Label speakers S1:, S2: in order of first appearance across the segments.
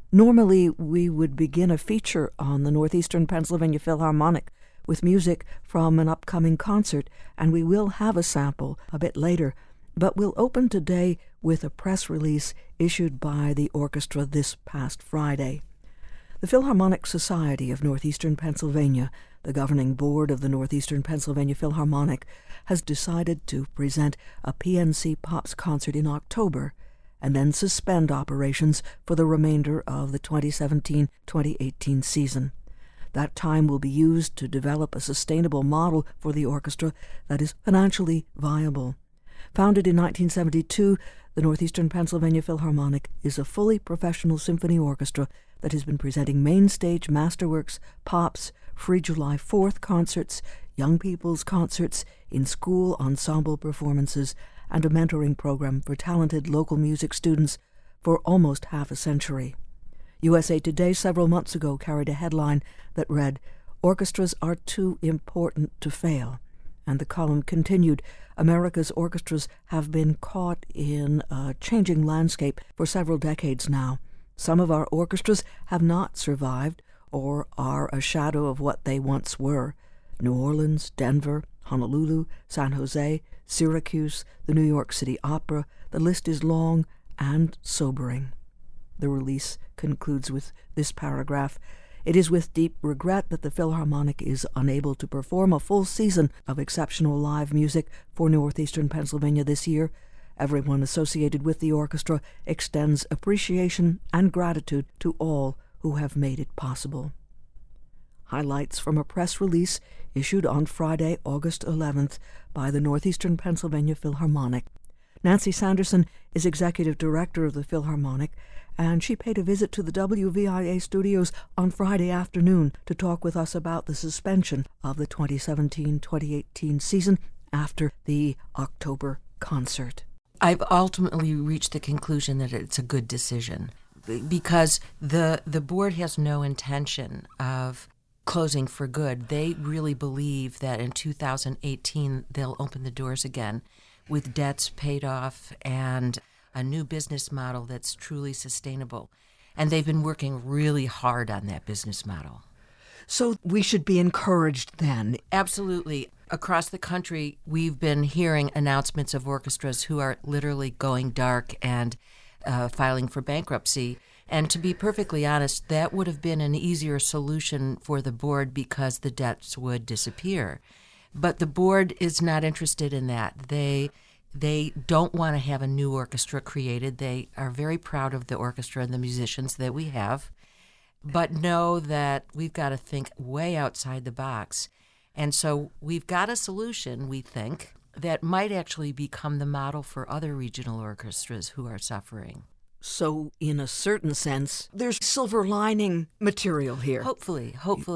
S1: Normally, we would begin a feature on the Northeastern Pennsylvania Philharmonic with music from an upcoming concert, and we will have a sample a bit later, but we'll open today with a press release issued by the orchestra this past Friday. The Philharmonic Society of Northeastern Pennsylvania, the governing board of the Northeastern Pennsylvania Philharmonic, has decided to present a PNC Pops concert in October and then suspend operations for the remainder of the 2017-2018 season. That time will be used to develop a sustainable model for the orchestra that is financially viable. Founded in 1972, the Northeastern Pennsylvania Philharmonic is a fully professional symphony orchestra that has been presenting main stage masterworks, pops, free July 4th concerts, young people's concerts, in-school ensemble performances, and a mentoring program for talented local music students for almost half a century. USA Today several months ago carried a headline that read, "Orchestras are too important to fail." And the column continued, America's orchestras have been caught in a changing landscape for several decades now. Some of our orchestras have not survived or are a shadow of what they once were. New Orleans, Denver, Honolulu, San Jose, Syracuse, the New York City Opera, the list is long and sobering. The release concludes with this paragraph. It is with deep regret that the Philharmonic is unable to perform a full season of exceptional live music for Northeastern Pennsylvania this year. Everyone associated with the orchestra extends appreciation and gratitude to all who have made it possible. Highlights from a press release issued on Friday, August 11th by the Northeastern Pennsylvania Philharmonic. Nancy Sanderson is executive director of the Philharmonic, and she paid a visit to the WVIA studios on Friday afternoon to talk with us about the suspension of the 2017-2018 season after the October concert.
S2: I've ultimately reached the conclusion that it's a good decision because the board has no intention of closing for good. They really believe that in 2018 they'll open the doors again with debts paid off and a new business model that's truly sustainable. And they've been working really hard on that business model.
S1: So we should be encouraged then.
S2: Absolutely. Across the country, we've been hearing announcements of orchestras who are literally going dark and filing for bankruptcy. And to be perfectly honest, that would have been an easier solution for the board because the debts would disappear. But the board is not interested in that. They don't want to have a new orchestra created. They are very proud of the orchestra and the musicians that we have, but know that we've got to think way outside the box. And so we've got a solution, we think, that might actually become the model for other regional orchestras who are suffering.
S1: So, in a certain sense, there's silver lining material here.
S2: Hopefully.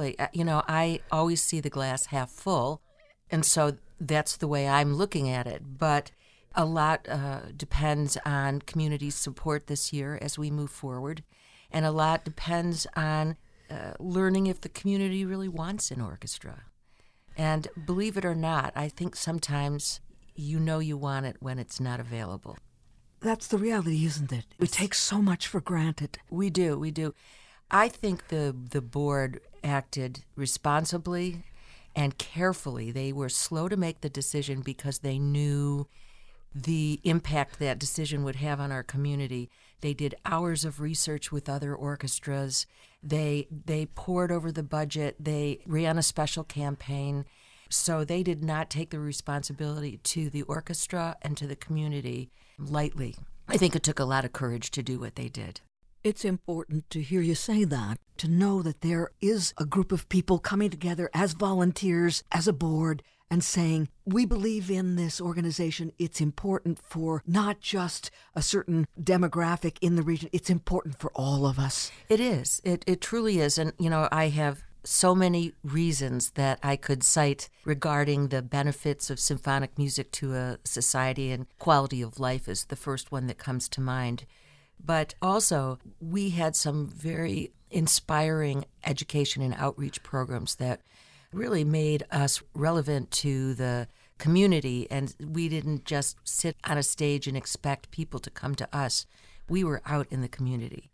S2: I always see the glass half full, and so that's the way I'm looking at it. But a lot depends on community support this year as we move forward, and a lot depends on learning if the community really wants an orchestra. And believe it or not, I think sometimes you know you want it when it's not available.
S1: That's the reality, isn't it? We take so much for granted.
S2: We do. I think the board acted responsibly and carefully. They were slow to make the decision because they knew the impact that decision would have on our community. They did hours of research with other orchestras. They pored over the budget. They ran a special campaign. So they did not take the responsibility to the orchestra and to the community lightly. I think it took a lot of courage to do what they did.
S1: It's important to hear you say that, to know that there is a group of people coming together as volunteers, as a board, and saying, we believe in this organization. It's important for not just a certain demographic in the region. It's important for all of us.
S2: It is. It truly is. And, I have so many reasons that I could cite regarding the benefits of symphonic music to a society, and quality of life is the first one that comes to mind. But also, we had some very inspiring education and outreach programs that really made us relevant to the community, and we didn't just sit on a stage and expect people to come to us. We were out in the community.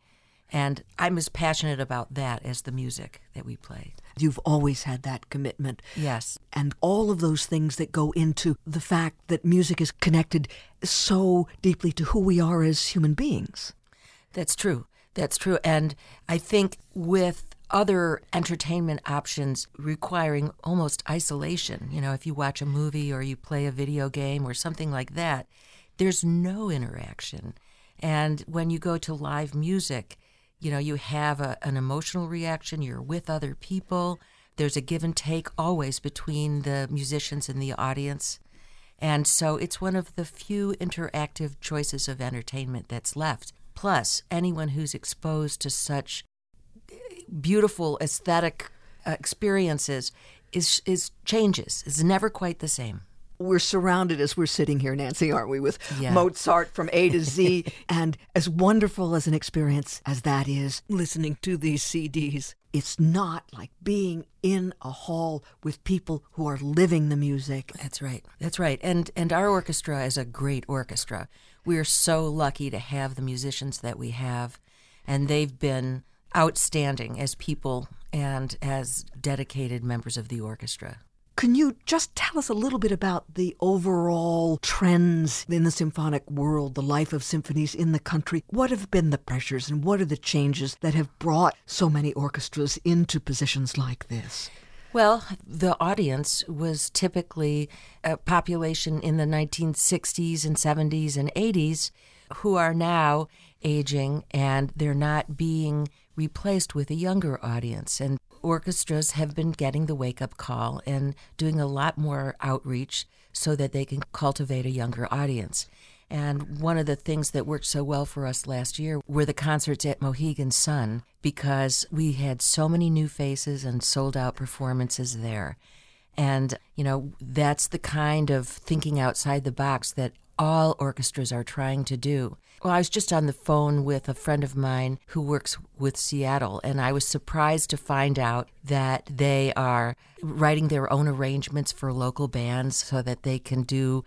S2: And I'm as passionate about that as the music that we play.
S1: You've always had that commitment.
S2: Yes.
S1: And all of those things that go into the fact that music is connected so deeply to who we are as human beings.
S2: That's true. That's true. And I think with other entertainment options requiring almost isolation, if you watch a movie or you play a video game or something like that, there's no interaction. And when you go to live music, you have an emotional reaction. You're with other people. There's a give and take always between the musicians and the audience. And so it's one of the few interactive choices of entertainment that's left. Plus, anyone who's exposed to such beautiful aesthetic experiences is changes. It's never quite the same.
S1: We're surrounded as we're sitting here, Nancy, aren't we, with Mozart from A to Z. And as wonderful as an experience as that is, listening to these CDs, it's not like being in a hall with people who are living the music.
S2: That's right. That's right. And our orchestra is a great orchestra. We are so lucky to have the musicians that we have, and they've been outstanding as people and as dedicated members of the orchestra.
S1: Can you just tell us a little bit about the overall trends in the symphonic world, the life of symphonies in the country? What have been the pressures and what are the changes that have brought so many orchestras into positions like this?
S2: Well, the audience was typically a population in the 1960s and 70s and 80s who are now aging, and they're not being replaced with a younger audience. And orchestras have been getting the wake-up call and doing a lot more outreach so that they can cultivate a younger audience. And one of the things that worked so well for us last year were the concerts at Mohegan Sun, because we had so many new faces and sold-out performances there. And, that's the kind of thinking outside the box that all orchestras are trying to do. Well, I was just on the phone with a friend of mine who works with Seattle, and I was surprised to find out that they are writing their own arrangements for local bands so that they can do,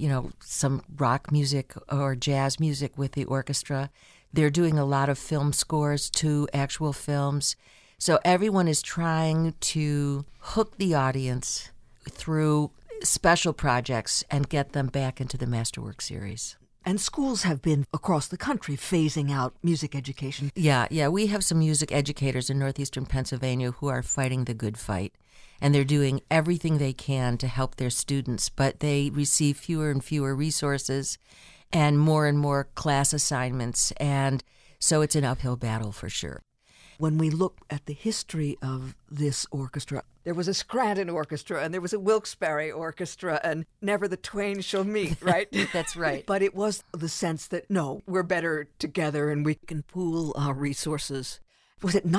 S2: some rock music or jazz music with the orchestra. They're doing a lot of film scores to actual films. So everyone is trying to hook the audience through special projects and get them back into the Masterwork series.
S1: And schools have been across the country phasing out music education.
S2: Yeah. We have some music educators in northeastern Pennsylvania who are fighting the good fight. And they're doing everything they can to help their students, but they receive fewer and fewer resources and more class assignments. And so it's an uphill battle for sure.
S1: When we look at the history of this orchestra, there was a Scranton Orchestra and there was a Wilkes-Barre Orchestra, and never the twain shall meet, right?
S2: That's right.
S1: But it was the sense that, no, we're better together and we can pool our resources. Was it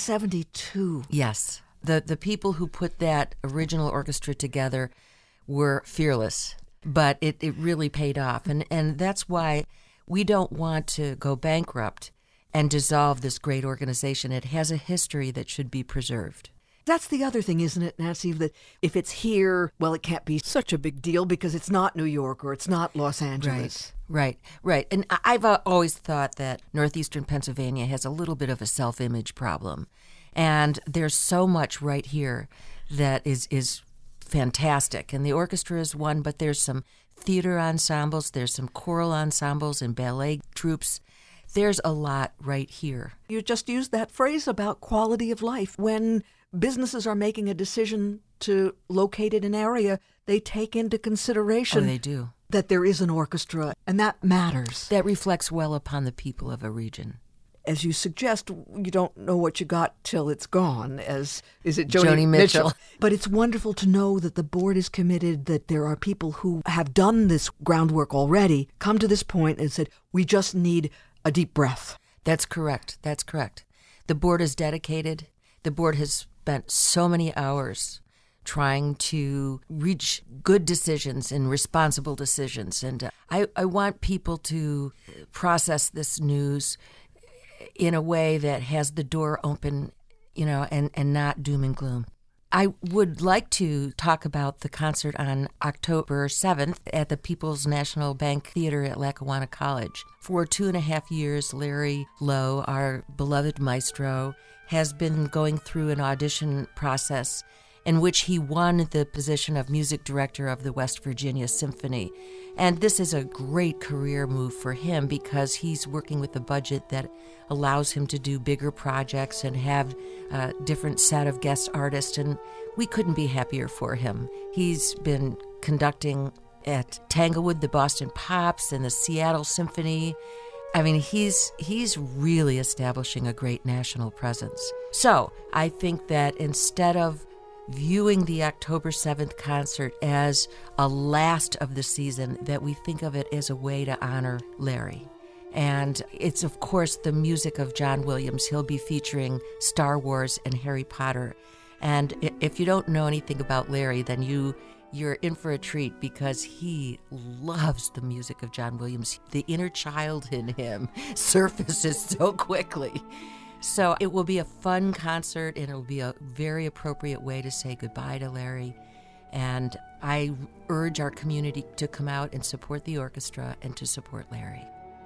S1: 1972?
S2: Yes. The people who put that original orchestra together were fearless, but it really paid off. And that's why we don't want to go bankrupt and dissolve this great organization. It has a history that should be preserved.
S1: That's the other thing, isn't it, Nancy, that if it's here, well, it can't be such a big deal because it's not New York or it's not Los Angeles.
S2: Right. And I've always thought that northeastern Pennsylvania has a little bit of a self-image problem. And there's so much right here that is fantastic. And the orchestra is one, but there's some theater ensembles, there's some choral ensembles and ballet troupes. There's a lot right here.
S1: You just used that phrase about quality of life. When businesses are making a decision to locate in an area, they take into consideration
S2: they do.
S1: That there is an orchestra, and that matters.
S2: That reflects well upon the people of a region.
S1: As you suggest, you don't know what you got till it's gone, as is it
S2: Joni Mitchell.
S1: But it's wonderful to know that the board is committed, that there are people who have done this groundwork already, come to this point and said, we just need a deep breath.
S2: That's correct. The board is dedicated. The board has spent so many hours trying to reach good decisions and responsible decisions. And I want people to process this news in a way that has the door open, and not doom and gloom. I would like to talk about the concert on October 7th at the People's National Bank Theater at Lackawanna College. For 2.5 years, Larry Lowe, our beloved maestro, has been going through an audition process in which he won the position of music director of the West Virginia Symphony. And this is a great career move for him because he's working with a budget that allows him to do bigger projects and have a different set of guest artists, and we couldn't be happier for him. He's been conducting at Tanglewood, the Boston Pops, and the Seattle Symphony. I mean, he's really establishing a great national presence. So I think that instead of viewing the October 7th concert as a last of the season, that we think of it as a way to honor Larry. And it's, of course, the music of John Williams. He'll be featuring Star Wars and Harry Potter. And if you don't know anything about Larry, then you're in for a treat because he loves the music of John Williams. The inner child in him surfaces so quickly. So it will be a fun concert, and it will be a very appropriate way to say goodbye to Larry. And I urge our community to come out and support the orchestra and to support Larry.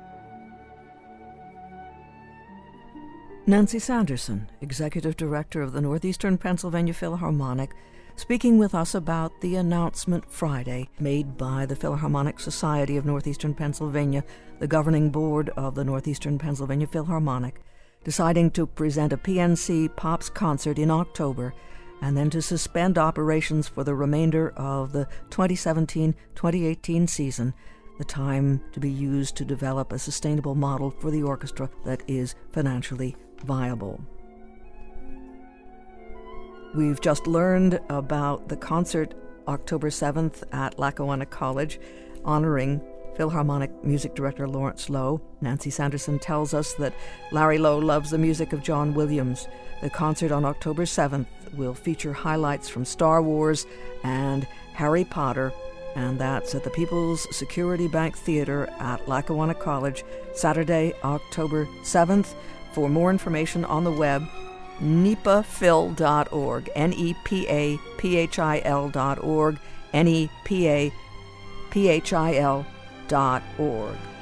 S1: Nancy Sanderson, Executive Director of the Northeastern Pennsylvania Philharmonic, speaking with us about the announcement Friday made by the Philharmonic Society of Northeastern Pennsylvania, the governing board of the Northeastern Pennsylvania Philharmonic, deciding to present a PNC Pops concert in October and then to suspend operations for the remainder of the 2017-2018 season, the time to be used to develop a sustainable model for the orchestra that is financially viable. We've just learned about the concert October 7th at Lackawanna College, honoring Philharmonic Music Director Lawrence Lowe. Nancy Sanderson tells us that Larry Lowe loves the music of John Williams. The concert on October 7th will feature highlights from Star Wars and Harry Potter, and that's at the People's Security Bank Theater at Lackawanna College, Saturday, October 7th. For more information on the web, nepaphil.org, NEPAPHIL.org, NEPAPHIL.org.